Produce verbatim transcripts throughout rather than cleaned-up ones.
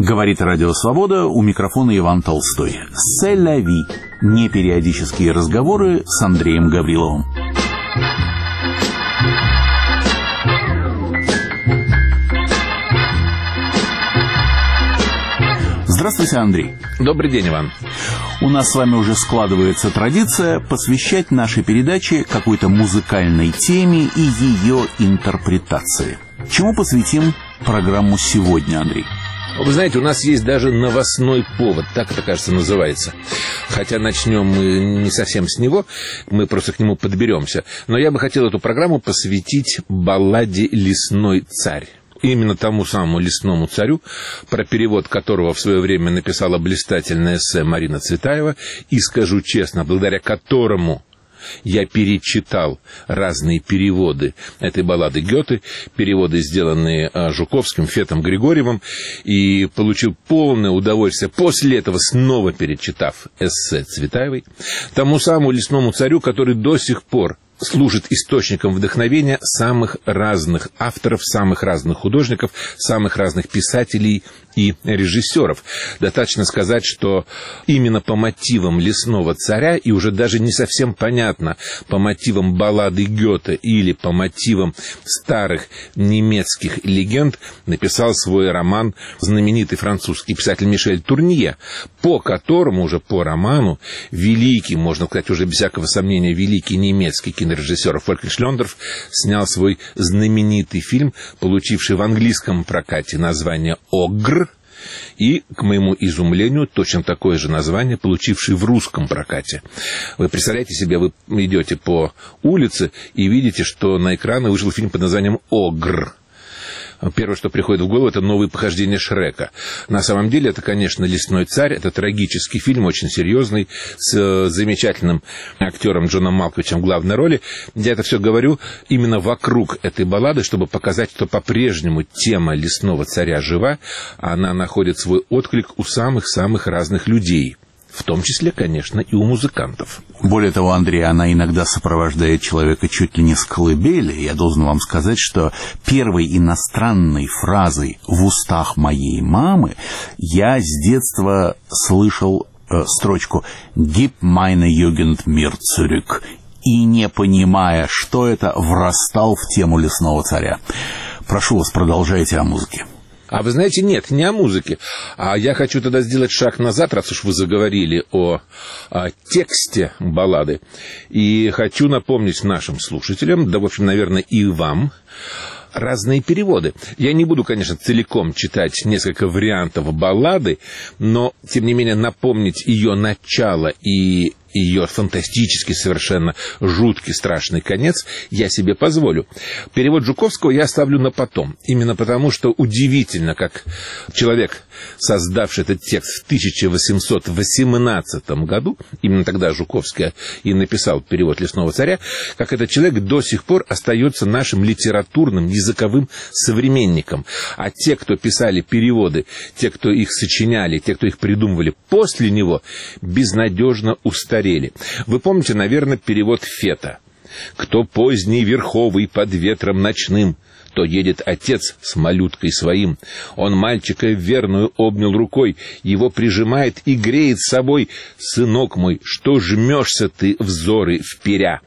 Говорит Радио Свобода, у микрофона Иван Толстой. «C'est la vie» – непериодические разговоры с Андреем Гавриловым. Здравствуйте, Андрей. Добрый день, Иван. У нас с вами уже складывается традиция посвящать нашей передаче какой-то музыкальной теме и ее интерпретации. Чему посвятим программу сегодня, Андрей? Вы знаете, у нас есть даже новостной повод, так это, кажется, называется. Хотя начнем мы не совсем с него, мы просто к нему подберемся. Но я бы хотел эту программу посвятить балладе «Лесной царь». Именно тому самому лесному царю, про перевод которого в свое время написала блистательное эссе Марина Цветаева, и, скажу честно, благодаря которому я перечитал разные переводы этой баллады Гёте, переводы, сделанные Жуковским, Фетом, Григорьевым, и получил полное удовольствие, после этого снова перечитав эссе Цветаевой, тому самому лесному царю, который до сих пор служит источником вдохновения самых разных авторов, самых разных художников, самых разных писателей и режиссеров. Достаточно сказать, что именно по мотивам «Лесного царя», и уже даже не совсем понятно, по мотивам баллады Гёте или по мотивам старых немецких легенд, написал свой роман знаменитый французский писатель Мишель Турнье, по которому уже по роману великий, можно сказать уже без всякого сомнения, великий немецкий кинорежиссер Фолькер Шлёндорф снял свой знаменитый фильм, получивший в английском прокате название «Огр», и, к моему изумлению, точно такое же название, получивший в русском прокате. Вы представляете себе, вы идете по улице и видите, что на экраны вышел фильм под названием «Огр». Первое, что приходит в голову, это новые похождения Шрека. На самом деле, это, конечно, «Лесной царь». Это трагический фильм, очень серьезный, с замечательным актером Джоном Малковичем в главной роли. Я это все говорю именно вокруг этой баллады, чтобы показать, что по-прежнему тема «Лесного царя» жива. Она находит свой отклик у самых-самых разных людей. В том числе, конечно, и у музыкантов. Более того, Андрей, она иногда сопровождает человека чуть ли не с колыбели. Я должен вам сказать, что первой иностранной фразой в устах моей мамы я с детства слышал э, строчку «Gib meine Jugend mir zurück», и, не понимая, что это, врастал в тему «Лесного царя». Прошу вас, продолжайте о музыке. А вы знаете, нет, не о музыке. А я хочу тогда сделать шаг назад, раз уж вы заговорили о, о тексте баллады. И хочу напомнить нашим слушателям, да, в общем, наверное, и вам, разные переводы. Я не буду, конечно, целиком читать несколько вариантов баллады, но, тем не менее, напомнить ее начало и ее фантастический, совершенно жуткий, страшный конец я себе позволю. Перевод Жуковского я оставлю на потом. Именно потому, что удивительно, как человек, создавший этот текст в тысяча восемьсот восемнадцатом году, именно тогда Жуковский и написал перевод «Лесного царя», как этот человек до сих пор остается нашим литературным, языковым современником. А те, кто писали переводы, те, кто их сочиняли, те, кто их придумывали после него, безнадежно устарели. Вы помните, наверное, перевод Фета. «Кто поздний верховый под ветром ночным, то едет отец с малюткой своим. Он мальчика верную обнял рукой, его прижимает и греет собой. Сынок мой, что жмешься ты взоры вперя?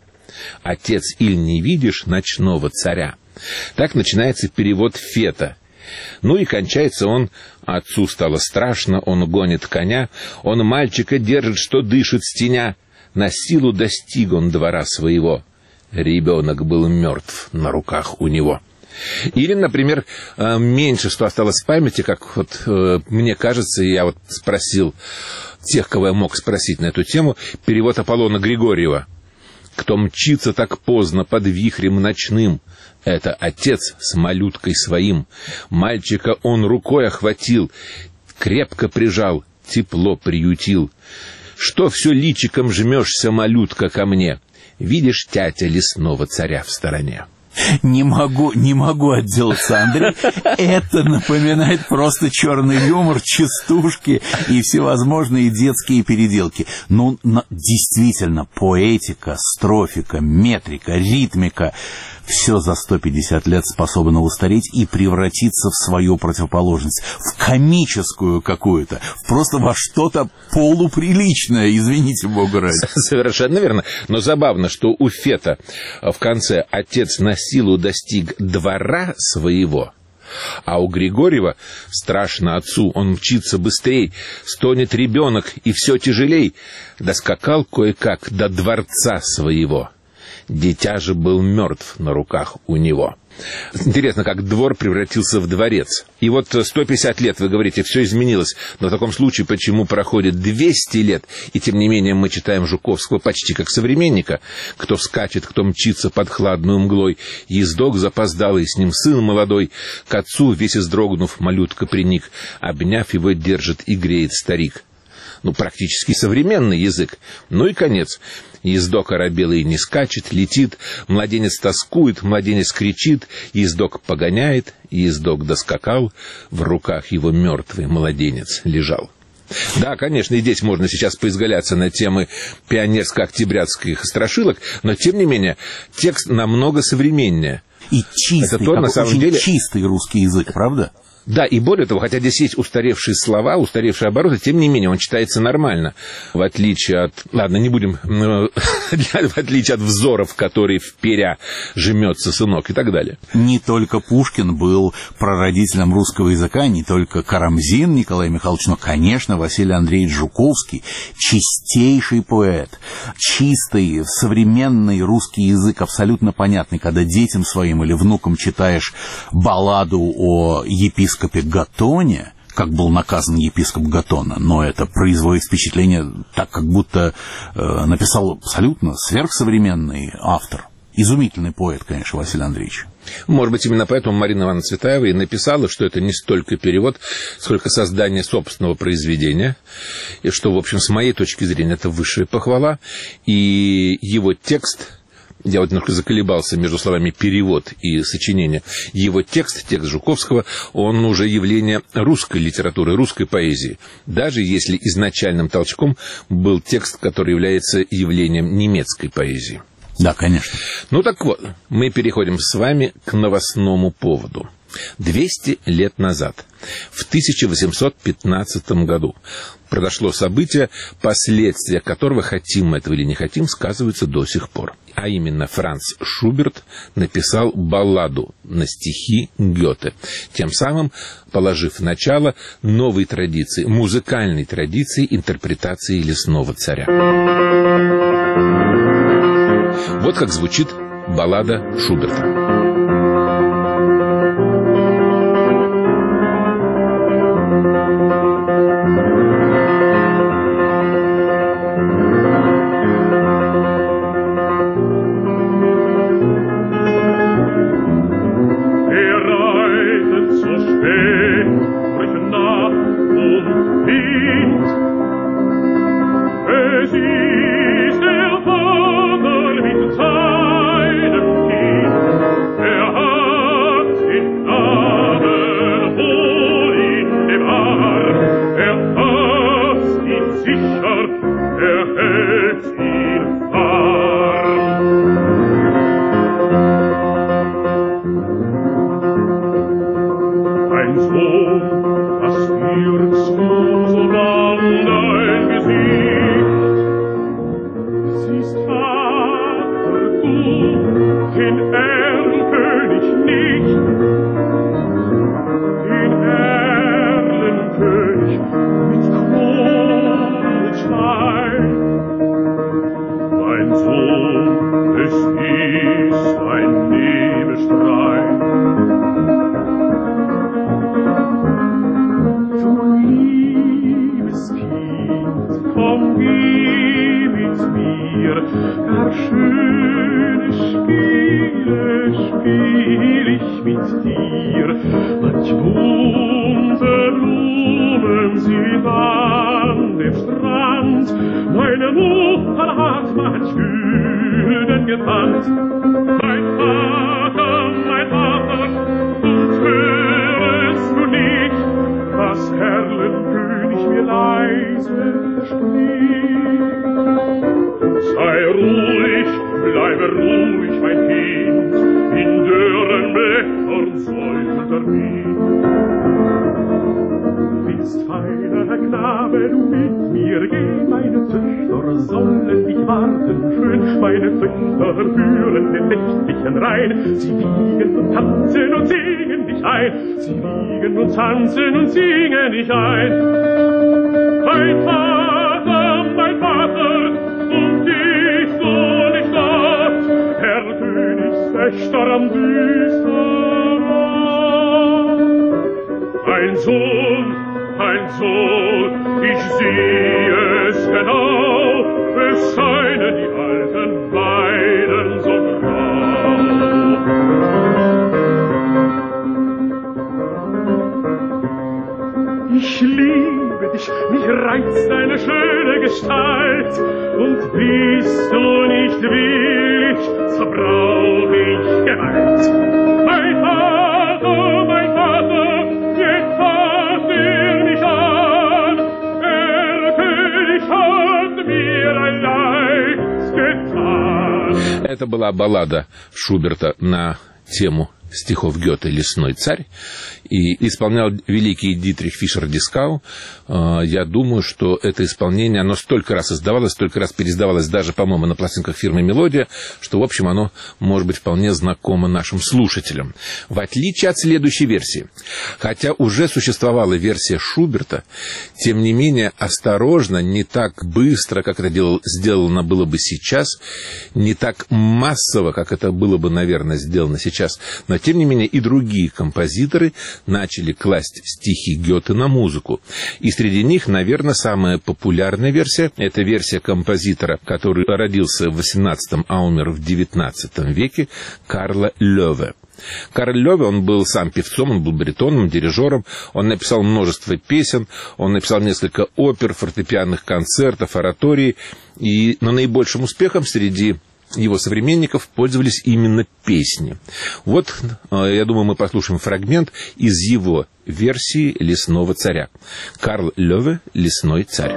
Отец, иль не видишь ночного царя?» Так начинается перевод Фета. Ну и кончается он: «Отцу стало страшно, он гонит коня, он мальчика держит, что дышит стеня. На силу достиг он двора своего, ребенок был мертв на руках у него». Или, например, меньше что осталось в памяти, как вот мне кажется, я вот спросил тех, кого я мог спросить на эту тему, перевод Аполлона Григорьева. «Кто мчится так поздно под вихрем ночным, это отец с малюткой своим. Мальчика он рукой охватил, крепко прижал, тепло приютил. Что все личиком жмешься, малютка, ко мне? Видишь тятя лесного царя в стороне?» Не могу, не могу отделаться, Андрей. Это напоминает просто черный юмор, частушки и всевозможные детские переделки. Ну, действительно, поэтика, строфика, метрика, ритмика — все за сто пятьдесят лет способно устареть и превратиться в свою противоположность, в комическую какую-то, просто во что-то полуприличное, извините бога ради. Совершенно верно. Но забавно, что у Фета в конце отец на силу достиг двора своего, а у Григорьева страшно отцу, он мчится быстрей, стонет ребенок, и все тяжелей, доскакал кое-как до дворца своего. Дитя же был мертв на руках у него. Интересно, как двор превратился в дворец. И вот сто пятьдесят лет, вы говорите, все изменилось. Но в таком случае, почему проходит двести лет, и тем не менее мы читаем Жуковского почти как современника? Кто скачет, кто мчится под хладную мглой, ездок запоздалый, с ним сын молодой, к отцу весь издрогнув, малютка приник, обняв его держит и греет старик. Ну, практически современный язык. Ну и конец. Ездок оробелый не скачет, летит, младенец тоскует, младенец кричит, ездок погоняет, ездок доскакал, в руках его мертвый младенец лежал. Да, конечно, и здесь можно сейчас поизгаляться на темы пионерско-октябрятских страшилок, но, тем не менее, текст намного современнее. И чистый, Это то, на самом очень деле... чистый русский язык, правда? Да, и более того, хотя здесь есть устаревшие слова, устаревшие обороты, тем не менее он читается нормально, в отличие от... Ладно, не будем... В отличие от взоров, которые вперя жмется сынок и так далее. Не только Пушкин был прародителем русского языка, не только Карамзин Николай Михайлович, но, конечно, Василий Андреевич Жуковский, чистейший поэт, чистый, современный русский язык, абсолютно понятный, когда детям своим или внукам читаешь балладу о епископе епископе Гатоне, как был наказан епископ Гатона, но это производит впечатление, так как будто э, написал абсолютно сверхсовременный автор. Изумительный поэт, конечно, Василий Андреевич. Может быть, именно поэтому Марина Ивановна Цветаева и написала, что это не столько перевод, сколько создание собственного произведения, и что, в общем, с моей точки зрения, это высшая похвала, и его текст... Я вот немножко заколебался между словами «перевод» и «сочинение». Его текст, текст Жуковского, он уже явление русской литературы, русской поэзии. Даже если изначальным толчком был текст, который является явлением немецкой поэзии. Да, конечно. Ну так вот, мы переходим с вами к новостному поводу. двести лет назад, в тысяча восемьсот пятнадцатом году, произошло событие, последствия которого, хотим мы этого или не хотим, сказываются до сих пор. А именно, Франц Шуберт написал балладу на стихи Гёте, тем самым положив начало новой традиции, музыкальной традиции интерпретации «Лесного царя». Вот как звучит баллада Шуберта. Mein Vater Welt spricht. Sei ruhig, bleibe ruhig, mein Kind, in dürren Blättern säuselt der Wind. Willst, feiner Knabe, du mit mir gehen, meine Töchter sollen dich warten schön, meine Töchter führen den nächtlichen Rhein, sie wiegen und tanzen und singen dich ein, sie wiegen und tanzen und singen dich ein. Mein Vater, mein Vater, um dich soll ich dort, Herr Königswächter am Düsterrand. Ein Sohn, ein Sohn, ich sehe es genau, es scheinen die alten Weiden so grau. Ich liebe dich, mich reizt deine schöne Gestalt, und bist du nicht willig, so brauch ich Gewalt. Mein Vater, mein Vater, jetzt fasst er mich an, der König hat mir ein Leid getan. Это была баллада Шуберта на тему стихов Гёте «Лесной царь», и исполнял великий Дитрих Фишер-Дискау. Я думаю, что это исполнение, оно столько раз издавалось, столько раз переиздавалось даже, по-моему, на пластинках фирмы «Мелодия», что, в общем, оно может быть вполне знакомо нашим слушателям. В отличие от следующей версии, хотя уже существовала версия Шуберта, тем не менее осторожно, не так быстро, как это делал, сделано было бы сейчас, не так массово, как это было бы, наверное, сделано сейчас, но, тем не менее, и другие композиторы начали класть стихи Гёте на музыку. И среди них, наверное, самая популярная версия – это версия композитора, который родился в восемнадцатом, а умер в девятнадцатом веке, Карла Лёве. Карл Лёве, он был сам певцом, он был баритоном, дирижером, он написал множество песен, он написал несколько опер, фортепианных концертов, ораторий, и но наибольшим успехом среди его современников пользовались именно песни. Вот, я думаю, мы послушаем фрагмент из его версии «Лесного царя». Карл Лёве «Лесной царь».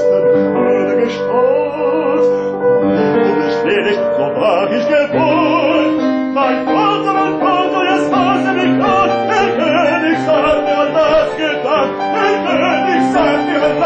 So wag ich geboren,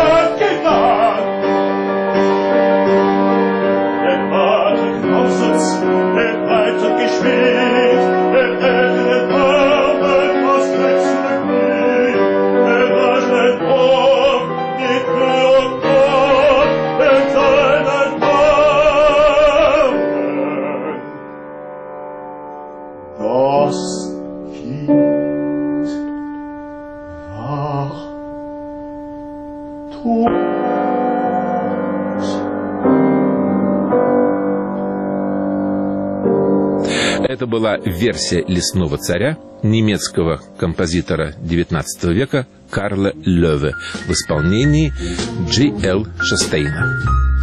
Это была версия «Лесного царя» немецкого композитора девятнадцатого века Карла Лёве в исполнении Джи Эл Шостейна.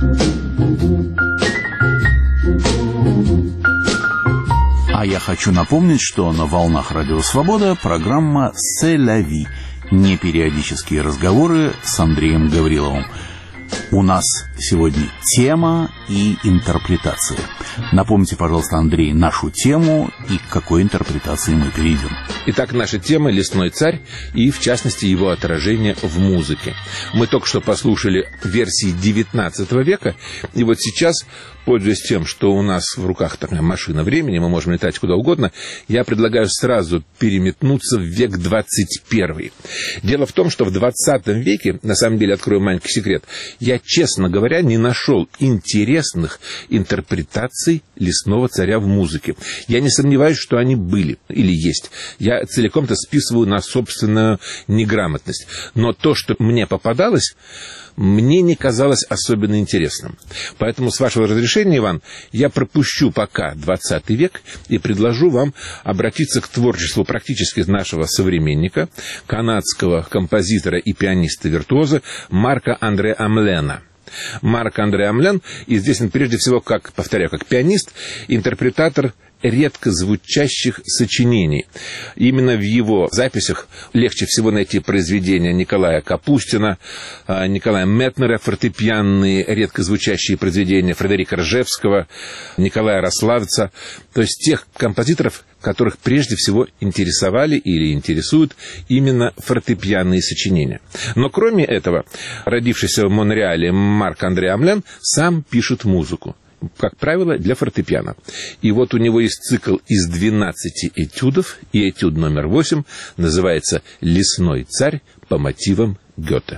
А я хочу напомнить, что на волнах Радио Свобода программа «C'est la vie» – непериодические разговоры с Андреем Гавриловым. У нас сегодня тема и интерпретация. Напомните, пожалуйста, Андрей, нашу тему и к какой интерпретации мы перейдем. Итак, наша тема «Лесной царь» и, в частности, его отражение в музыке. Мы только что послушали версии девятнадцатого века, и вот сейчас, пользуясь тем, что у нас в руках такая машина времени, мы можем летать куда угодно, я предлагаю сразу переметнуться в век двадцать первый. Дело в том, что в двадцатом веке, на самом деле, открою маленький секрет, я, честно говоря, не нашел интересных интерпретаций «Лесного царя» в музыке. Я не сомневаюсь, что они были или есть. Я целиком-то списываю на собственную неграмотность. Но то, что мне попадалось, мне не казалось особенно интересным. Поэтому, с вашего разрешения, Иван, я пропущу пока двадцатый век и предложу вам обратиться к творчеству практически нашего современника, канадского композитора и пианиста-виртуоза Марка Андре Амлена. Марк Андре Амлен, и здесь он прежде всего, как, повторяю, как пианист, интерпретатор редко звучащих сочинений. Именно в его записях легче всего найти произведения Николая Капустина, Николая Метнера, фортепианные редко звучащие произведения Фредерика Ржевского, Николая Рославца, то есть тех композиторов, которых прежде всего интересовали или интересуют именно фортепианные сочинения. Но кроме этого, родившийся в Монреале Марк Андре Амлен сам пишет музыку, как правило, для фортепиано. И вот у него есть цикл из двенадцати этюдов, и этюд номер восемь называется «Лесной царь» по мотивам Гёте.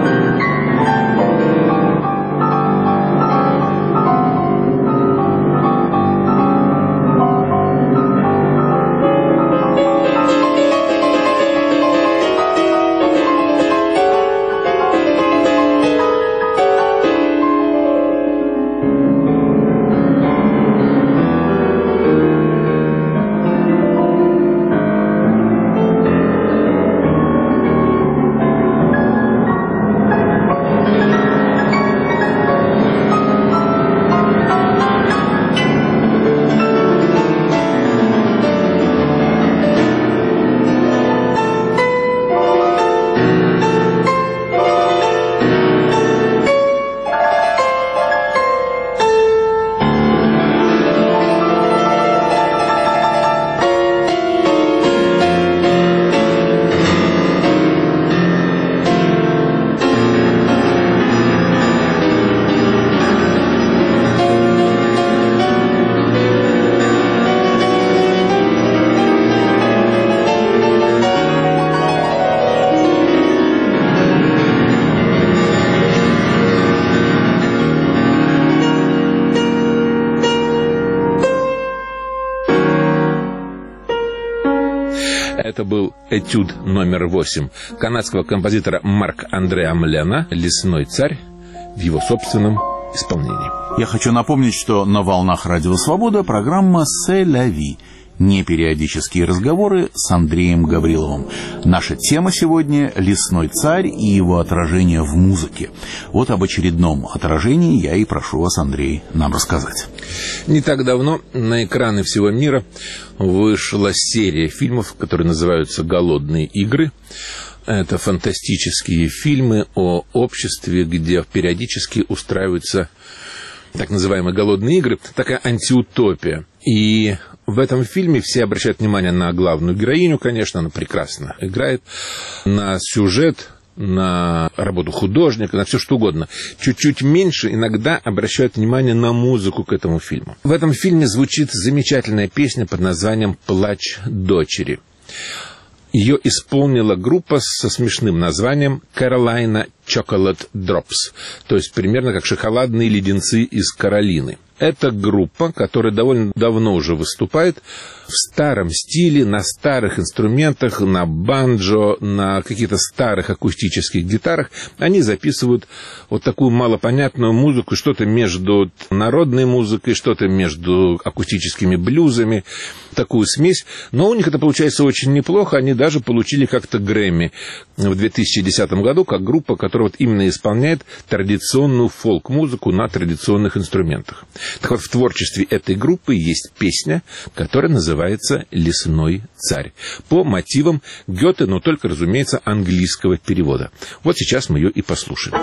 Это был этюд номер восемь канадского композитора Марк-Андре Амлена «Лесной царь» в его собственном исполнении. Я хочу напомнить, что на волнах Радио Свобода программа «C'est la vie». Непериодические разговоры с Андреем Гавриловым. Наша тема сегодня — «Лесной царь» и его отражение в музыке. Вот об очередном отражении я и прошу вас, Андрей, нам рассказать. Не так давно на экраны всего мира вышла серия фильмов, которые называются «Голодные игры». Это фантастические фильмы о обществе, где периодически устраиваются так называемые голодные игры, такая антиутопия. И в этом фильме все обращают внимание на главную героиню, конечно, она прекрасно играет, на сюжет, на работу художника, на все что угодно. Чуть-чуть меньше иногда обращают внимание на музыку к этому фильму. В этом фильме звучит замечательная песня под названием «Плач дочери». Ее исполнила группа со смешным названием «Carolina Chocolate Drops», то есть примерно как шоколадные леденцы из Каролины. Это группа, которая довольно давно уже выступает в старом стиле, на старых инструментах, на банджо, на каких-то старых акустических гитарах. Они записывают вот такую малопонятную музыку, что-то между народной музыкой, что-то между акустическими блюзами, такую смесь. Но у них это получается очень неплохо. Они даже получили как-то Грэмми в две тысячи десятом году, как группа, которая вот именно исполняет традиционную фолк-музыку на традиционных инструментах. Так вот, в творчестве этой группы есть песня, которая называется «Лесной царь», по мотивам Гёте, но только, разумеется, английского перевода. Вот сейчас мы ее и послушаем.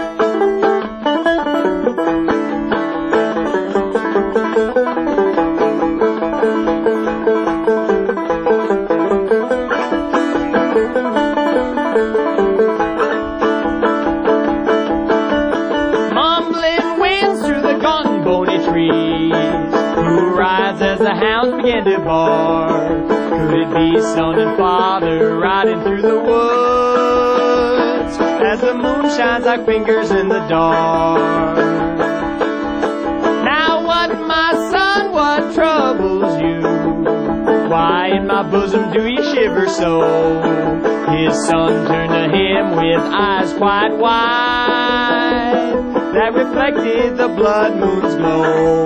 Could it be son and father riding through the woods as the moon shines like fingers in the dark? Now what, my son, what troubles you? Why in my bosom do you shiver so? His son turned to him with eyes quite wide that reflected the blood moon's glow.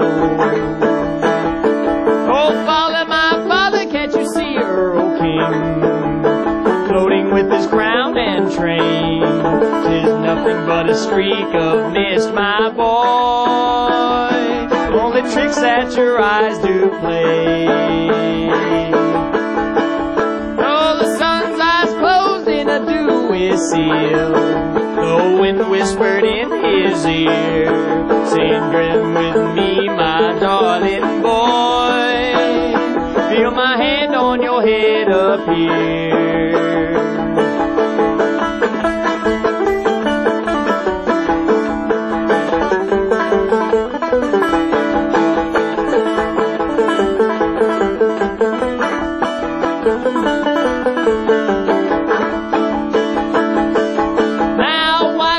Oh, father, my father, can't you see Earl King floating with his crown and train? 'Tis nothing but a streak of mist, my boy, only tricks that your eyes do play. Oh, the sun's eyes closed in a dewy seal, the wind whispered in his ear, saying, "Grin with me, my darling boy, feel my hand on your head up here." Now why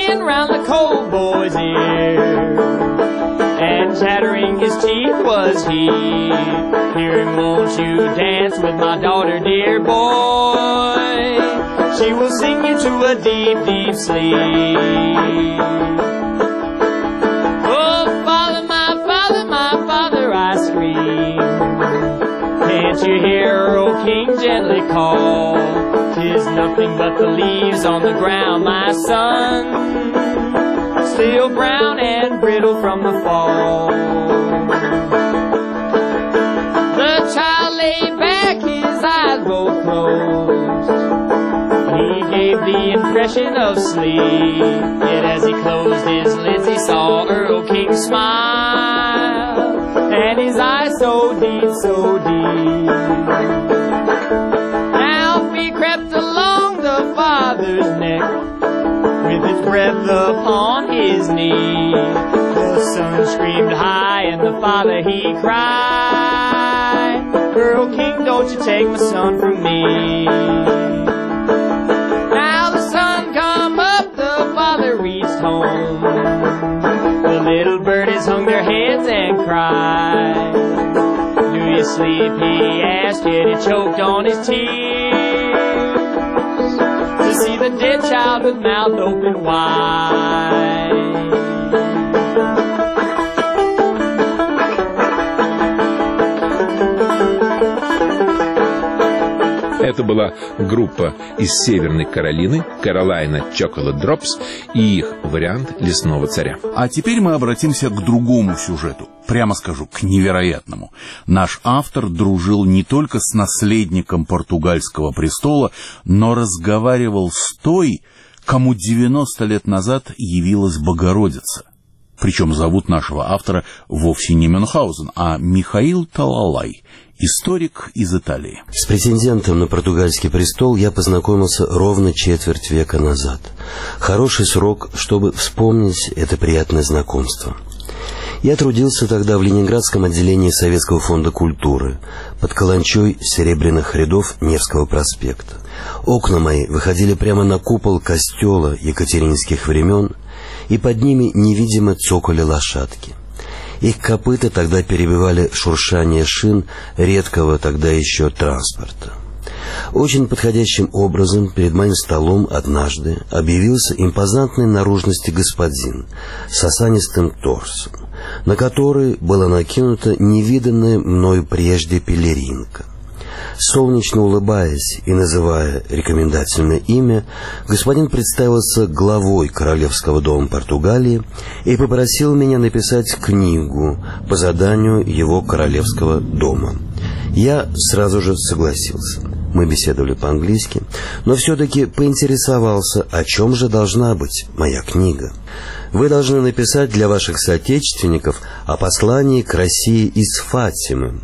whispering round the cold boy's ear, and chattering his teeth was he. Hearing, won't you dance with my daughter, dear boy? She will sing you to a deep, deep sleep. Oh, father, my father, my father, I scream. Can't you hear, O king, gently call? 'Tis nothing but the leaves on the ground, my son, still brown and brittle from the fall. The child lay back, his eyes both closed. He gave the impression of sleep, yet as he closed his lids he saw Earl King smile, and his eyes so deep, so deep. Now he crept along the father's neck, with his breath upon his knee. The son screamed high, and the father he cried, Earl King, don't you take my son from me. Now the son come up, the father reached home. The little birdies hung their heads and cried. Do you sleep, he asked, yet he choked on his tears, to see the dead child with mouth open wide. Это была группа из Северной Каролины, Carolina Chocolate Drops, и их вариант «Лесного царя». А теперь мы обратимся к другому сюжету, прямо скажу, к невероятному. Наш автор дружил не только с наследником португальского престола, но разговаривал с той, кому девяносто лет назад явилась Богородица. Причем зовут нашего автора вовсе не Мюнхгаузен, а Михаил Талалай, историк из Италии. С претендентом на португальский престол я познакомился ровно четверть века назад. Хороший срок, чтобы вспомнить это приятное знакомство. Я трудился тогда в Ленинградском отделении Советского фонда культуры, под каланчой серебряных рядов Невского проспекта. Окна мои выходили прямо на купол костела екатерининских времен, и под ними невидимо цокали лошадки. Их копыта тогда перебивали шуршание шин редкого тогда еще транспорта. Очень подходящим образом перед моим столом однажды объявился импозантной наружности господин с осанистым торсом, на который была накинута невиданная мною прежде пелеринка. Солнечно улыбаясь и называя рекомендательное имя, господин представился главой Королевского дома Португалии и попросил меня написать книгу по заданию его Королевского дома. Я сразу же согласился. Мы беседовали по-английски, но все-таки поинтересовался, о чем же должна быть моя книга. Вы должны написать для ваших соотечественников о послании к России из Фатимы.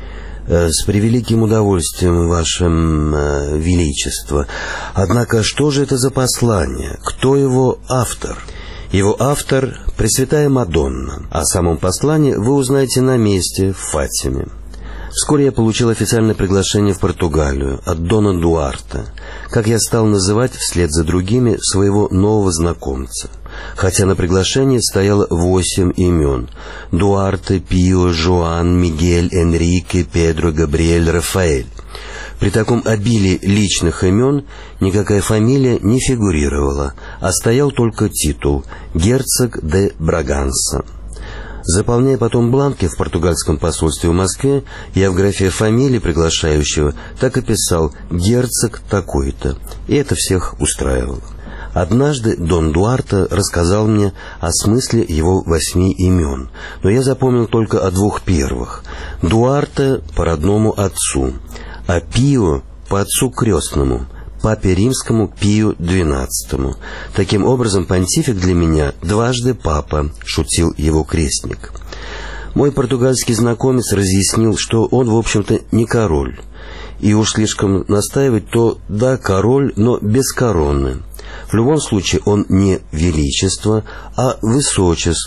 С превеликим удовольствием, Ваше э, Величество. Однако, что же это за послание? Кто его автор? Его автор – Пресвятая Мадонна. О самом послании вы узнаете на месте в Фатиме. Вскоре я получил официальное приглашение в Португалию от Дона Дуарте, как я стал называть вслед за другими своего нового знакомца. Хотя на приглашении стояло восемь имен: Дуарте, Пио, Жоан, Мигель, Энрике, Педро, Габриэль, Рафаэль. При таком обилии личных имен никакая фамилия не фигурировала, а стоял только титул «Герцог де Браганса». Заполняя потом бланки в португальском посольстве в Москве, я в графе фамилии приглашающего так и писал «Герцог такой-то», и это всех устраивало. Однажды Дон Дуарте рассказал мне о смысле его восьми имен, но я запомнил только о двух первых. Дуарте по родному отцу, а Пио по отцу крестному, папе римскому Пию двенадцатому. Таким образом, понтифик для меня дважды папа, шутил его крестник. Мой португальский знакомец разъяснил, что он, в общем-то, не король. И уж слишком настаивать, то да, король, но без короны. В любом случае он не величество, а высочество,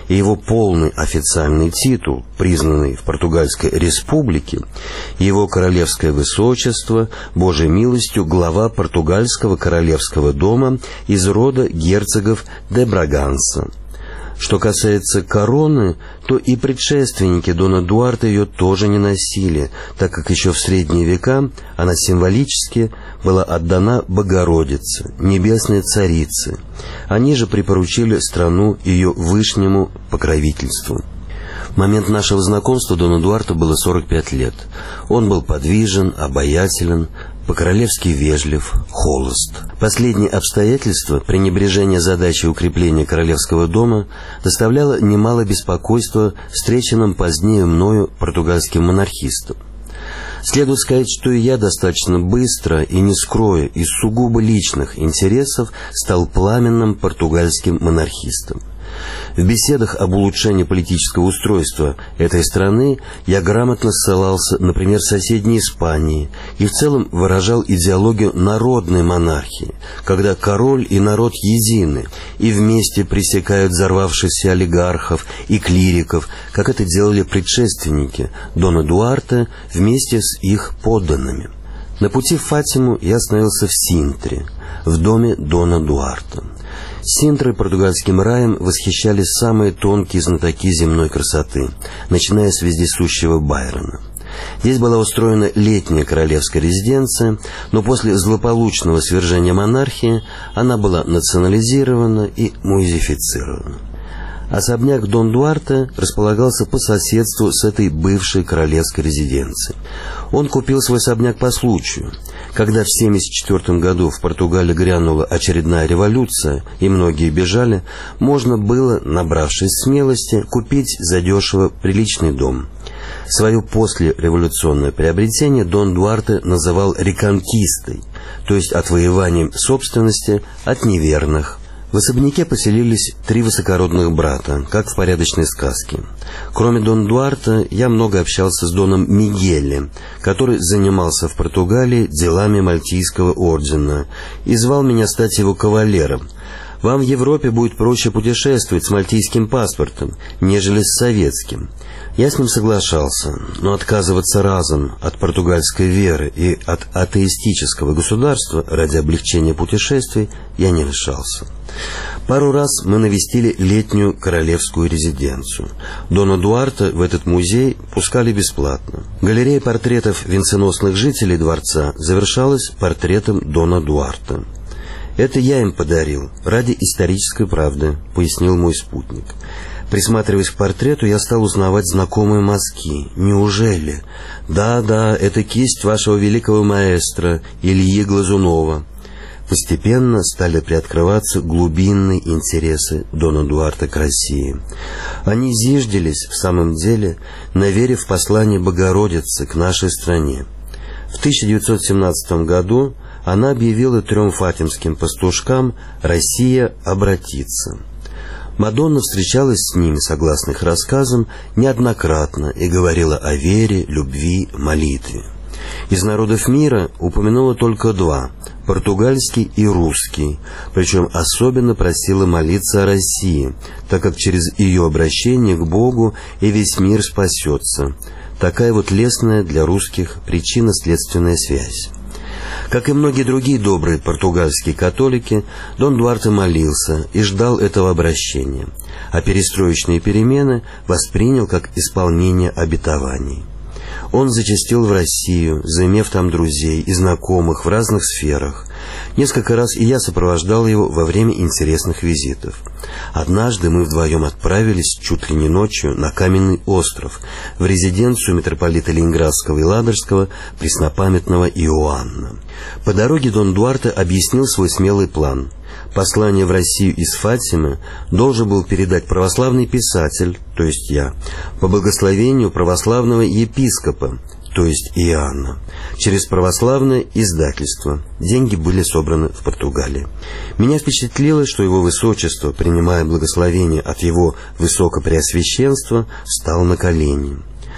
и его полный официальный титул, признанный в Португальской республике, его королевское высочество, Божьей милостью, глава португальского королевского дома из рода герцогов де Браганса. Что касается короны, то и предшественники Дона Дуарте ее тоже не носили, так как еще в средние века она символически была отдана Богородице, Небесной Царице. Они же припоручили страну ее вышнему покровительству. В момент нашего знакомства Дону Дуарте было сорок пять лет. Он был подвижен, обаятелен, по-королевски вежлив, холост. Последнее обстоятельство, пренебрежение задачей укрепления королевского дома, доставляло немало беспокойства встреченным позднее мною португальским монархистам. Следует сказать, что и я достаточно быстро и не скроя из сугубо личных интересов стал пламенным португальским монархистом. В беседах об улучшении политического устройства этой страны я грамотно ссылался, например, в соседней Испании и в целом выражал идеологию народной монархии, когда король и народ едины и вместе пресекают взорвавшихся олигархов и клириков, как это делали предшественники Дона Дуарте вместе с их подданными. На пути в Фатиму я остановился в Синтре, в доме Дона Дуарте. Синтрой, португальским раем, восхищались самые тонкие знатоки земной красоты, начиная с вездесущего Байрона. Здесь была устроена летняя королевская резиденция, но после злополучного свержения монархии она была национализирована и музеифицирована. Особняк Дон Дуарте располагался по соседству с этой бывшей королевской резиденцией. Он купил свой особняк по случаю. Когда в семьдесят четвёртом году в Португалии грянула очередная революция, и многие бежали, можно было, набравшись смелости, купить задешево приличный дом. Свое послереволюционное приобретение Дон Дуарте называл «реконкистой», то есть отвоеванием собственности от неверных. В особняке поселились три высокородных брата, как в порядочной сказке. Кроме Дон Дуарте, я много общался с Доном Мигелем, который занимался в Португалии делами Мальтийского ордена и звал меня стать его кавалером. Вам в Европе будет проще путешествовать с мальтийским паспортом, нежели с советским. Я с ним соглашался, но отказываться разом от португальской веры и от атеистического государства ради облегчения путешествий я не решался. Пару раз мы навестили летнюю королевскую резиденцию. Дона Дуарте в этот музей пускали бесплатно. Галерея портретов венценосных жителей дворца завершалась портретом Дона Дуарте. «Это я им подарил, ради исторической правды», — пояснил мой спутник. Присматриваясь к портрету, я стал узнавать знакомые мазки. Неужели? Да-да, это кисть вашего великого маэстро Ильи Глазунова. Постепенно стали приоткрываться глубинные интересы Дона Дуарте к России. Они зиждились, в самом деле, на вере в послание Богородицы к нашей стране. В тысяча девятьсот семнадцатом году она объявила трем фатимским пастушкам «Россия обратится». Мадонна встречалась с ними, согласно их рассказам, неоднократно и говорила о вере, любви, молитве. Из народов мира упомянула только два – португальский и русский, причем особенно просила молиться о России, так как через ее обращение к Богу и весь мир спасется. Такая вот лестная для русских причинно-следственная связь. Как и многие другие добрые португальские католики, Дон Дуарте молился и ждал этого обращения, а перестроечные перемены воспринял как исполнение обетований. Он зачастил в Россию, заимев там друзей и знакомых в разных сферах. Несколько раз и я сопровождал его во время интересных визитов. Однажды мы вдвоем отправились чуть ли не ночью на Каменный остров, в резиденцию митрополита Ленинградского и Ладожского преснопамятного Иоанна. По дороге Дон Дуарте объяснил свой смелый план. Послание в Россию из Фатимы должен был передать православный писатель, то есть я, по благословению православного епископа, то есть Иоанна, через православное издательство. Деньги были собраны в Португалии. Меня впечатлило, что его высочество, принимая благословение от его высокопреосвященства, встал на колени.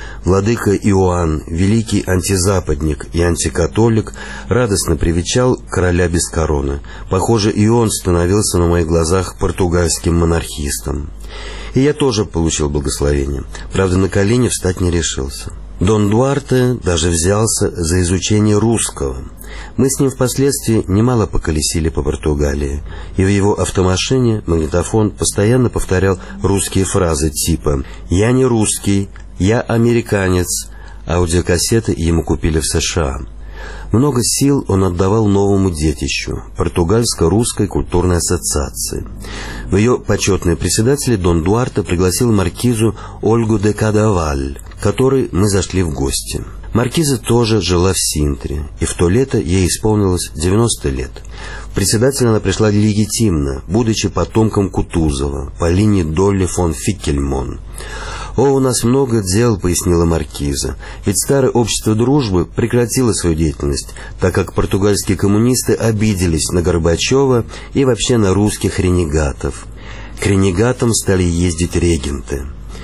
Владыка Иоанн, великий антизападник и антикатолик, радостно привечал короля без короны. Похоже, и он становился на моих глазах португальским монархистом. И я тоже получил благословение. Правда, на колени встать не решился. Дон Дуарте даже взялся за изучение русского. Мы с ним впоследствии немало поколесили по Португалии, и в его автомашине магнитофон постоянно повторял русские фразы типа «Я не русский», «Я американец». Аудиокассеты ему купили в США. Много сил он отдавал новому детищу – Португальско-русской культурной ассоциации. В ее почетные председатели Дон Дуарте пригласил маркизу Ольгу де Кадаваль, к которой мы зашли в гости. Маркиза тоже жила в Синтре, и в то лето ей исполнилось девяносто лет. В председатель она пришла легитимно, будучи потомком Кутузова по линии Долли фон Фикельмон. «О, у нас много дел», — пояснила маркиза, «ведь старое общество дружбы прекратило свою деятельность, так как португальские коммунисты обиделись на Горбачева и вообще на русских ренегатов. К ренегатам стали ездить регенты.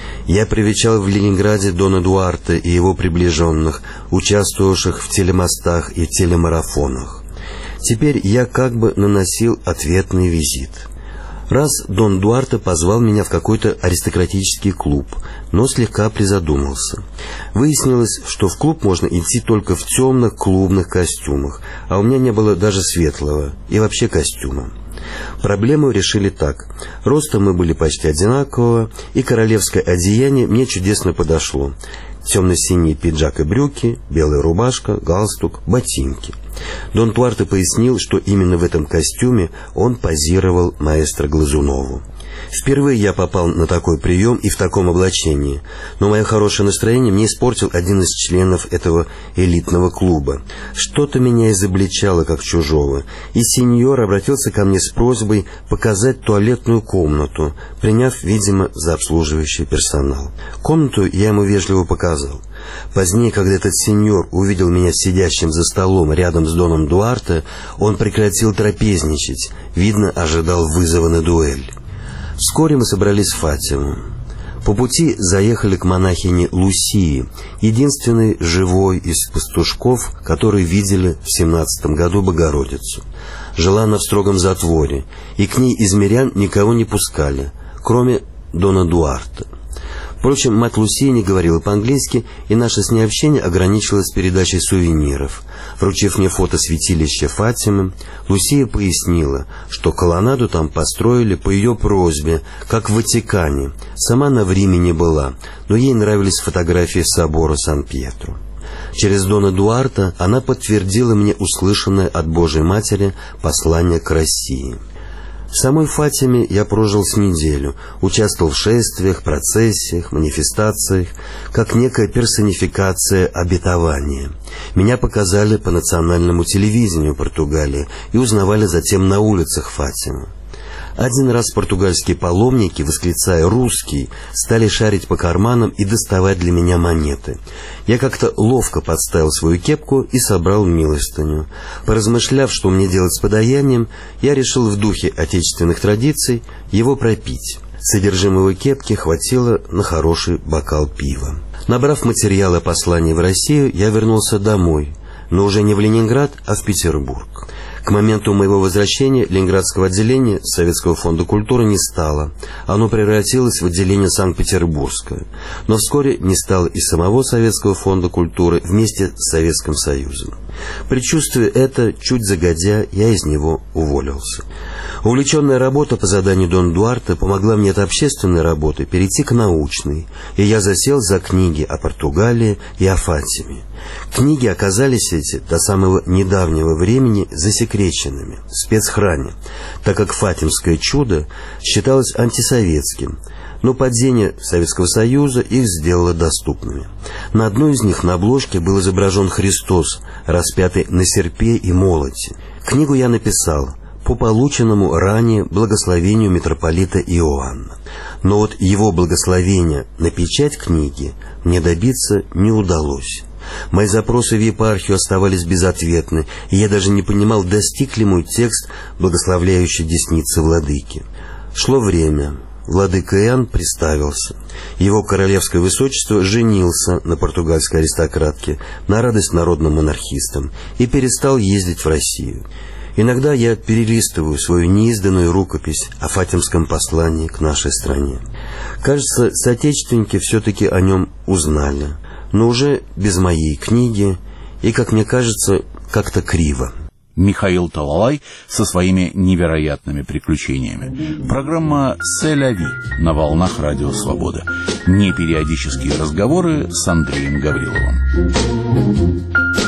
Я привечал в Ленинграде Дона Дуарте и его приближенных, участвовавших в телемостах и телемарафонах. Теперь я как бы наносил ответный визит». Раз Дон Дуарте позвал меня в какой-то аристократический клуб, но слегка призадумался. Выяснилось, что в клуб можно идти только в темных клубных костюмах, а у меня не было даже светлого и вообще костюма. Проблему решили так. Ростом мы были почти одинакового, и королевское одеяние мне чудесно подошло. Темно-синий пиджак и брюки, белая рубашка, галстук, ботинки. Дон Дуарте пояснил, что именно в этом костюме он позировал маэстро Глазунову. Впервые я попал на такой прием и в таком облачении, но мое хорошее настроение мне испортил один из членов этого элитного клуба. Что-то меня изобличало как чужого, и сеньор обратился ко мне с просьбой показать туалетную комнату, приняв, видимо, за обслуживающий персонал. Комнату я ему вежливо показал. Позднее, когда этот сеньор увидел меня сидящим за столом рядом с Доном Дуарте, он прекратил трапезничать, видно, ожидал вызова на дуэль. Вскоре мы собрались в Фатиму. По пути заехали к монахине Лусии, единственной живой из пастушков, которые видели в семнадцатом году Богородицу. Жила она в строгом затворе, и к ней из мирян никого не пускали, кроме Дона Дуарте. Впрочем, мать Лусии не говорила по-английски, и наше с ней общение ограничилось передачей сувениров. Вручив мне фото святилища Фатимы, Лусия пояснила, что колоннаду там построили по ее просьбе, как в Ватикане. Сама она в Риме не была, но ей нравились фотографии собора Сан-Пьетро. Через Дона Дуарте она подтвердила мне услышанное от Божьей Матери послание к России. В самой Фатиме я прожил с неделю, участвовал в шествиях, процессиях, манифестациях, как некая персонификация обетования. Меня показали по национальному телевидению Португалии и узнавали затем на улицах Фатимы. Один раз португальские паломники, восклицая «русский», стали шарить по карманам и доставать для меня монеты. Я как-то ловко подставил свою кепку и собрал милостыню. Поразмышляв, что мне делать с подаянием, я решил в духе отечественных традиций его пропить. Содержимого кепки хватило на хороший бокал пива. Набрав материалы о послании в Россию, я вернулся домой, но уже не в Ленинград, а в Петербург. К моменту моего возвращения Ленинградского отделения Советского фонда культуры не стало. Оно превратилось в отделение Санкт-Петербургское. Но вскоре не стало и самого Советского фонда культуры вместе с Советским Союзом. Предчувствуя это, чуть загодя, я из него уволился. Увлеченная работа по заданию Дона Дуарте помогла мне от общественной работы перейти к научной, и я засел за книги о Португалии и о Фатиме. Книги оказались эти до самого недавнего времени засекреченными в спецхране, так как «Фатимское чудо» считалось антисоветским, но падение Советского Союза их сделало доступными. На одной из них на обложке был изображен Христос, распятый на серпе и молоте. Книгу я написал по полученному ранее благословению митрополита Иоанна. Но вот его благословения на печать книги мне добиться не удалось. Мои запросы в епархию оставались безответны, и я даже не понимал, достиг ли мой текст благословляющей десницы владыки. Шло время. владыка Иоанн приставился. Его королевское высочество женился на португальской аристократке на радость народным монархистам и перестал ездить в Россию. Иногда я перелистываю свою неизданную рукопись о Фатимском послании к нашей стране. Кажется, соотечественники все-таки о нем узнали, но уже без моей книги и, как мне кажется, как-то криво. Михаил Талалай со своими невероятными приключениями. Программа «Се-ля-ви» на волнах Радио Свобода. Непериодические разговоры с Андреем Гавриловым.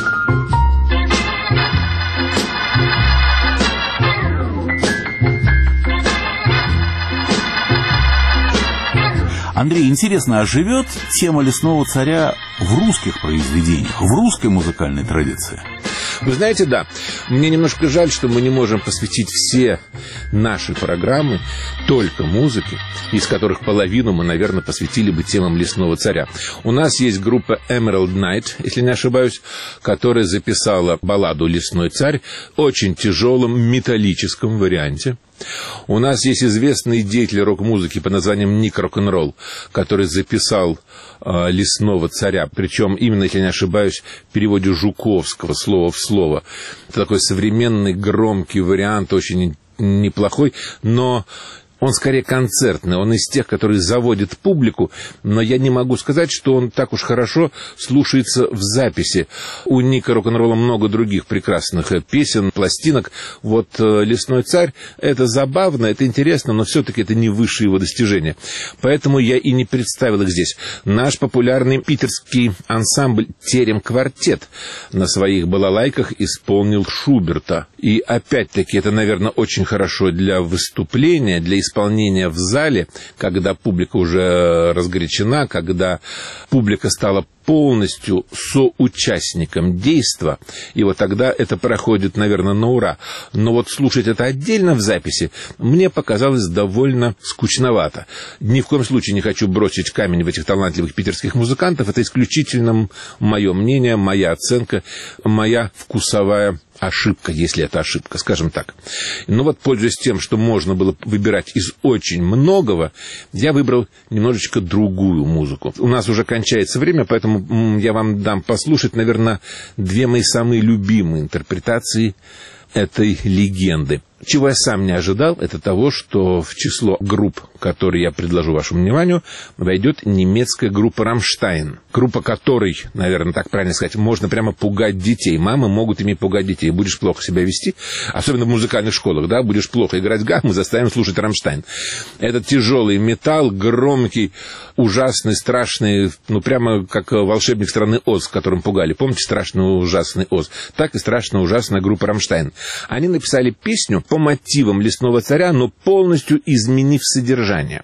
Андрей, интересно, а живет тема «Лесного царя» в русских произведениях, в русской музыкальной традиции? Вы знаете, да, мне немножко жаль, что мы не можем посвятить все наши программы только музыке, из которых половину мы, наверное, посвятили бы темам «Лесного царя». У нас есть группа Emerald Night, если не ошибаюсь, которая записала балладу «Лесной царь» в очень тяжелом металлическом варианте. У нас есть известный деятель рок-музыки под названием Ник Рок-н-Ролл, который записал э, «Лесного царя», причем именно, если не ошибаюсь, в переводе Жуковского, слово в слово. Это такой современный громкий вариант, очень неплохой, но он скорее концертный, он из тех, которые заводят публику, но я не могу сказать, что он так уж хорошо слушается в записи. У Ника Рок-н-ролла много других прекрасных песен, пластинок. Вот «Лесной царь» — это забавно, это интересно, но все-таки это не высшее его достижение. Поэтому я и не представил их здесь. Наш популярный питерский ансамбль «Терем-квартет» на своих балалайках исполнил Шуберта. И опять-таки это, наверное, очень хорошо для выступления, для исполнения в зале, когда публика уже разгорячена, когда публика стала полностью соучастником действа, и вот тогда это проходит, наверное, на ура. Но вот слушать это отдельно в записи мне показалось довольно скучновато. Ни в коем случае не хочу бросить камень в этих талантливых питерских музыкантов. Это исключительно мое мнение, моя оценка, моя вкусовая ошибка, если это ошибка, скажем так. Но вот, пользуясь тем, что можно было выбирать из очень многого, я выбрал немножечко другую музыку. У нас уже кончается время, поэтому я вам дам послушать, наверное, две мои самые любимые интерпретации этой легенды. Чего я сам не ожидал, это того, что в число групп, которые я предложу вашему вниманию, войдет немецкая группа «Рамштайн». Группа которой, наверное, так правильно сказать, можно прямо пугать детей. Мамы могут ими пугать детей. Будешь плохо себя вести, особенно в музыкальных школах, да, будешь плохо играть гамму, заставим слушать «Рамштайн». Это тяжелый металл, громкий, ужасный, страшный, ну, прямо как волшебник страны Оз, которым пугали. Помните страшный ужасный Оз? Так и страшная ужасная группа «Рамштайн». Они написали песню по мотивам «Лесного царя», но полностью изменив содержание.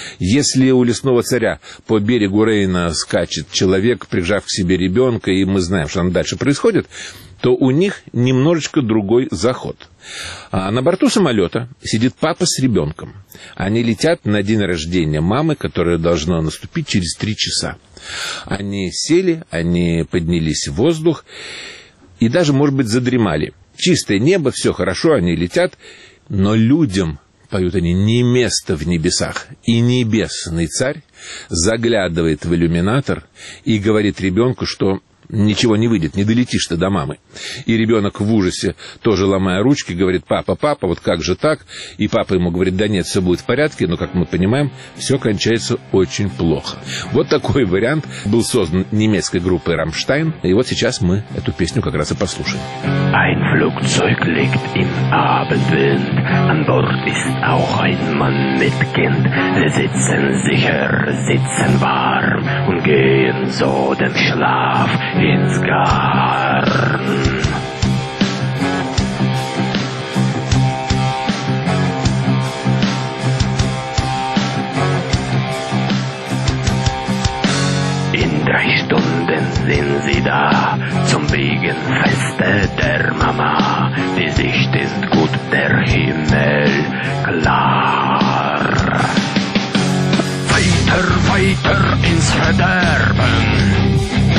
Если у «Лесного царя» по берегу Рейна скачет человек, прижав к себе ребенка, и мы знаем, что там дальше происходит, то у них немножечко другой заход. А на борту самолета сидит папа с ребенком. Они летят на день рождения мамы, которое должно наступить через три часа. Они сели, они поднялись в воздух и даже, может быть, задремали. Чистое небо, все хорошо, они летят, но людям, поют они, не место в небесах. И небесный царь заглядывает в иллюминатор и говорит ребенку, что ничего не выйдет, не долетишь ты до мамы. И ребенок в ужасе, тоже ломая ручки, говорит: папа, папа, вот как же так? И папа ему говорит: да нет, все будет в порядке, но, как мы понимаем, все кончается очень плохо. Вот такой вариант был создан немецкой группой «Рамштайн», и вот сейчас мы эту песню как раз и послушаем. Ein Flugzeug liegt im Abendwind, an Bord ist auch ein Mann mit Kind. Sie sitzen sicher, sitzen warm und gehen so dem Schlaf ins Garn. In drei Stunden sind sie da zum Wiegenfeste der Mama. Die Sicht ist gut, der Himmel klar. Weiter, weiter ins Verderben.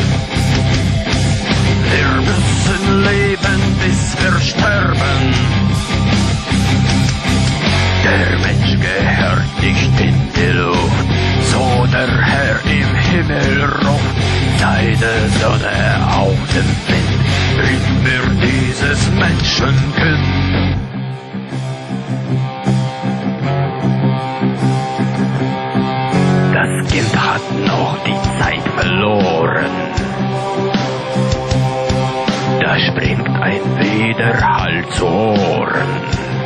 Wir müssen leben, bis wir sterben. Der Mensch gehört nicht in Widerhall zu hören.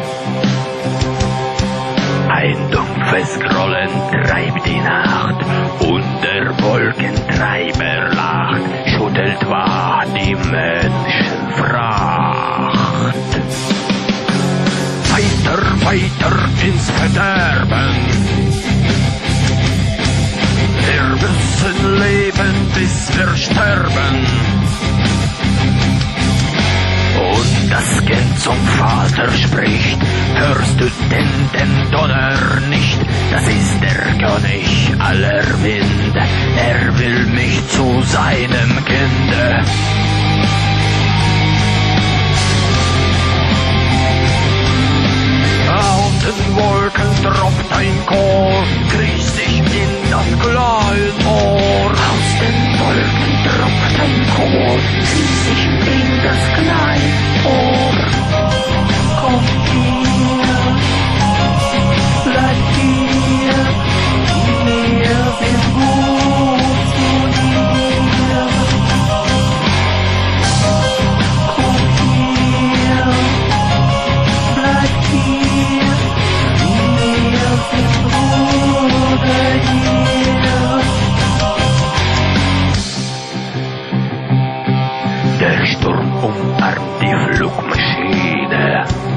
Ein dumpfes Grollen treibt die Nacht und der Wolkentreiber lacht, schüttelt wahr die Menschenfracht. Weiter, weiter ins Verderben. Wir müssen leben, bis wir sterben. Und das Kind zum Vater spricht, hörst du denn den Donner nicht? Das ist der König aller Winde, er will mich zu seinem Kinde. Aus den Wolken tropft ein Chor, kriecht sich in das Kleinohr. Aus den Wolken tropft ein Chor, kriecht sich in das Kleinohr. Komm hier, bleib hier, mir wird gut zu dir. Komm hier, bleib hier, mir wird gut bei dir. Der Sturm umarmt die Flugmaschine.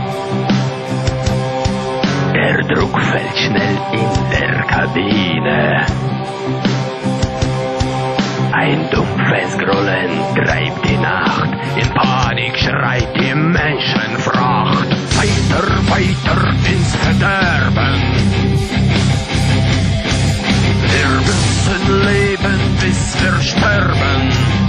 Der Druck fällt schnell in der Kabine. Ein dumpfes Grollen treibt die Nacht. In Panik schreit die Menschenfracht. Weiter, weiter ins Verderben. Wir müssen leben, bis wir sterben.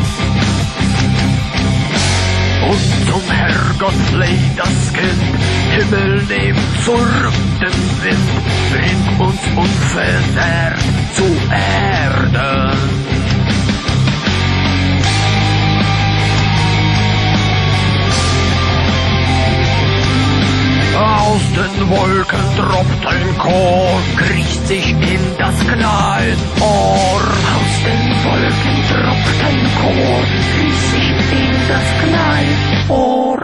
Und zum Herrgott fleht das Kind, Himmel nimmt zurück den Wind, bringt uns unversehrt zu Erden. Aus den Wolken tropft ein Chor, kriecht sich in das Kleinohr. Aus den Wolken tropft ein Chor, kriecht sich in das Kleinohr.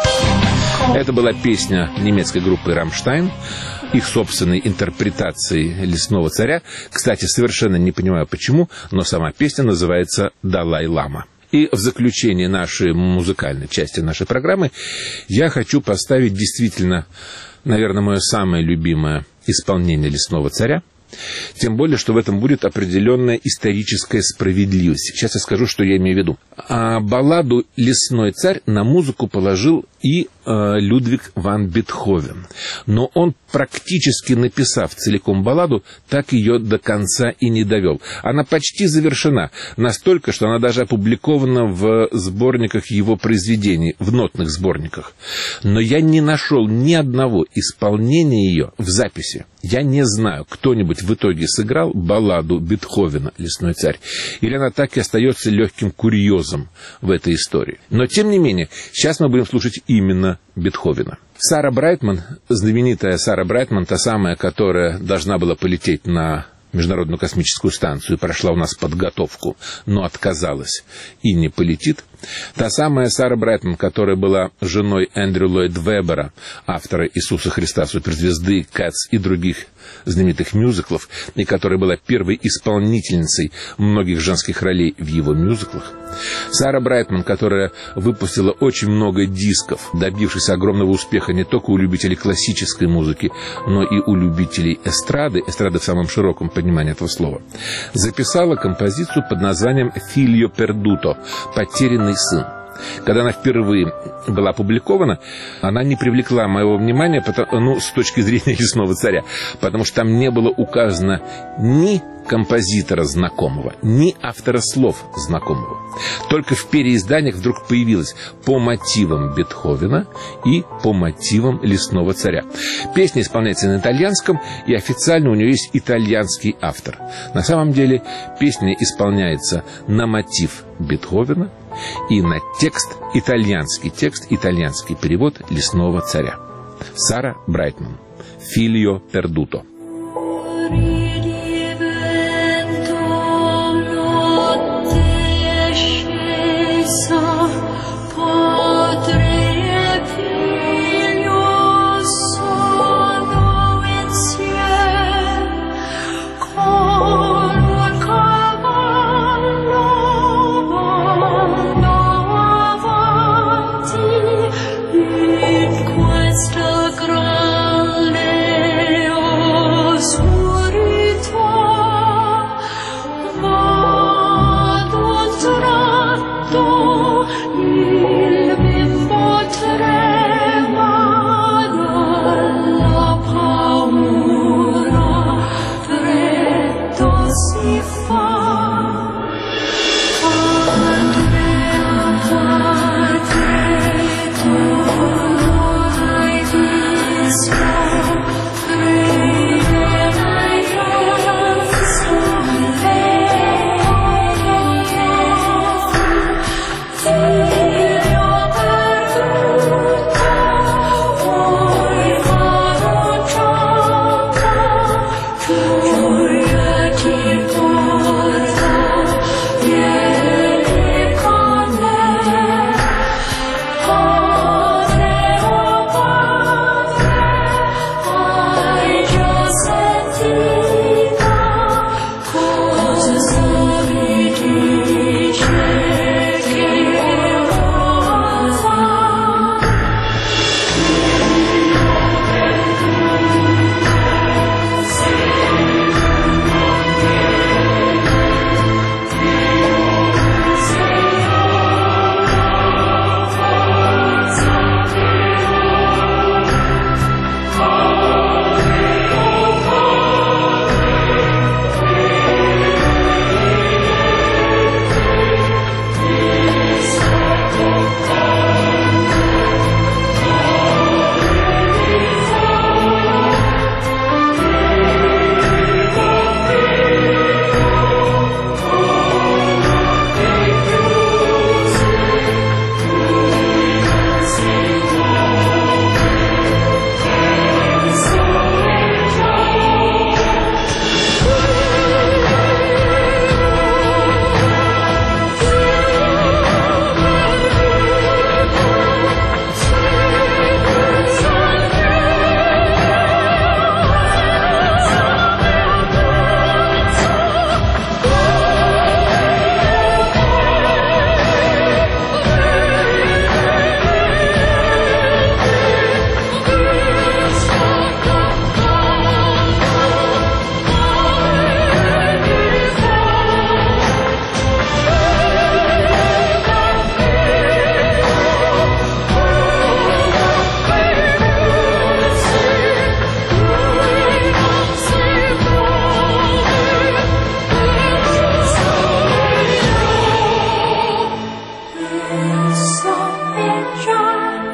Это была песня немецкой группы «Рамштайн», их собственной интерпретации «Лесного царя». Кстати, совершенно не понимаю почему, но сама песня называется «Далай-лама». И в заключение нашей музыкальной части нашей программы я хочу поставить действительно, наверное, мое самое любимое исполнение «Лесного царя». Тем более, что в этом будет определенная историческая справедливость. Сейчас я скажу, что я имею в виду. А балладу «Лесной царь» на музыку положил и э, Людвиг ван Бетховен. Но он, практически написав целиком балладу, так ее до конца и не довел. Она почти завершена. Настолько, что она даже опубликована в сборниках его произведений, в нотных сборниках. Но я не нашел ни одного исполнения ее в записи. Я не знаю, кто-нибудь в итоге сыграл балладу Бетховена «Лесной царь», или она так и остается легким курьезом в этой истории. Но, тем не менее, сейчас мы будем слушать именно Бетховена. Сара Брайтман, знаменитая Сара Брайтман, та самая, которая должна была полететь на Международную космическую станцию, прошла у нас подготовку, но отказалась и не полетит. Та самая Сара Брайтман, которая была женой Эндрю Ллойд Веббера, автора «Иисуса Христа, суперзвезды», «Кэтс» и других знаменитых мюзиклов, и которая была первой исполнительницей многих женских ролей в его мюзиклах. Сара Брайтман, которая выпустила очень много дисков, добившись огромного успеха не только у любителей классической музыки, но и у любителей эстрады, эстрады в самом широком понимании этого слова, записала композицию под названием «Figlio perduto» — «Потерянный сын». Когда она впервые была опубликована, она не привлекла моего внимания, потому, ну, с точки зрения «Лесного царя», потому что там не было указано ни композитора знакомого, ни автора слов знакомого. Только в переизданиях вдруг появилось по мотивам Бетховена и по мотивам «Лесного царя». Песня исполняется на итальянском, и официально у нее есть итальянский автор. На самом деле песня исполняется на мотив Бетховена и на текст, итальянский текст, итальянский перевод «Лесного царя». Сара Брайтман. «Figlio perduto». Potrei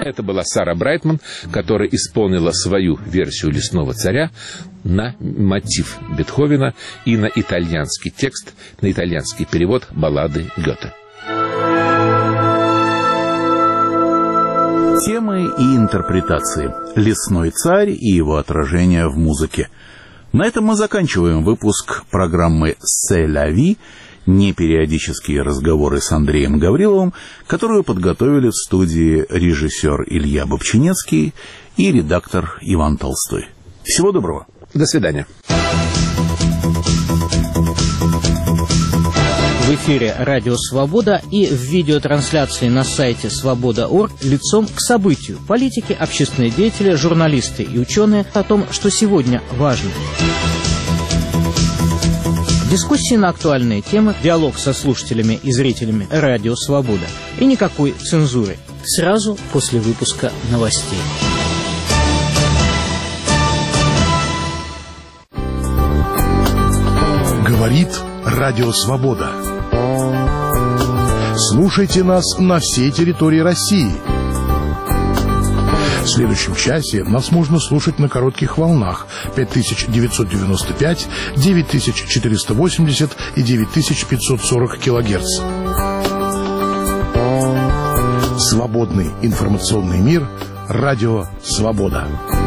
Это была Сара Брайтман, которая исполнила свою версию «Лесного царя» на мотив Бетховена и на итальянский текст, на итальянский перевод баллады Гёте. Темы и интерпретации. «Лесной царь» и его отражение в музыке. На этом мы заканчиваем выпуск программы «C'est la vie», непериодические разговоры с Андреем Гавриловым, которую подготовили в студии режиссер Илья Бобчинецкий и редактор Иван Толстой. Всего доброго. До свидания. В эфире «Радио Свобода» и в видеотрансляции на сайте свобода точка орг лицом к событию. Политики, общественные деятели, журналисты и ученые о том, что сегодня важно. Дискуссии на актуальные темы, диалог со слушателями и зрителями «Радио Свобода». И никакой цензуры. Сразу после выпуска новостей. Говорит Радио Свобода. Слушайте нас на всей территории России. В следующем часе нас можно слушать на коротких волнах пять тысяч девятьсот девяносто пять, девять тысяч четыреста восемьдесят и девять тысяч пятьсот сорок килогерц. Свободный информационный мир. Радио Свобода.